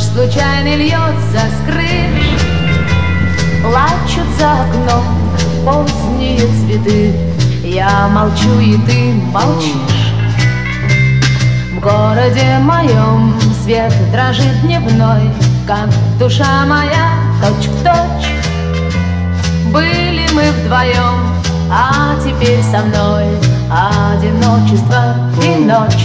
случайно льется с крыш, плачут за окном поздние цветы. Я молчу, и ты молчишь. В городе моем свет дрожит дневной, как душа моя точь-в-точь. Были мы вдвоем, а теперь со мной одиночество и ночь.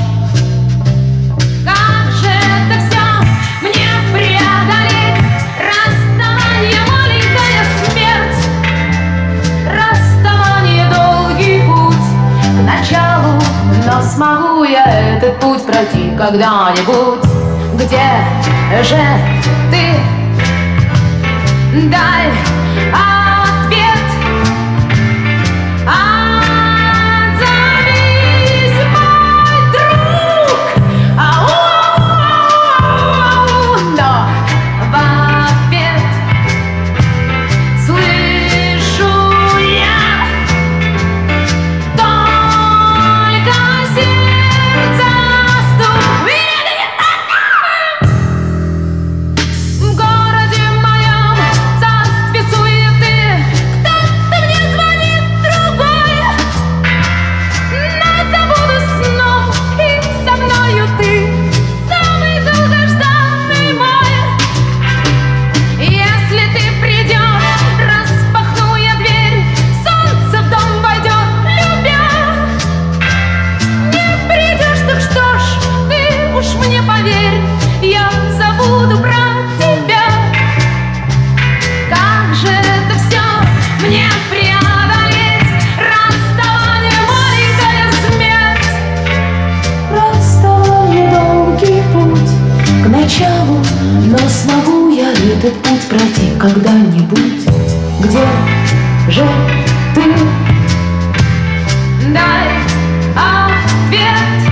Как же это все мне преодолеть? Расставание, маленькая смерть, расставание, долгий путь к началу. Но смогу я этот путь пройти когда-нибудь? Где же ты? Дай ответ. Отзовись, мой друг. Но в ответ слышу я только сердце стук. В городе моем царстве суеты кто-то мне звонит, другой. Но забуду сном, и со мною ты, самый долгожданный мой. Если ты придешь, распахну я дверь, солнце в дом войдет, любя. Не придешь, так что ж, ты уж мне поверь, я забуду про тебя. Как же это все мне преодолеть? Расставание, маленькая смерть, расставание, долгий путь к началу. Но смогу я этот путь пройти когда-нибудь? Где же ты? Дай ответ.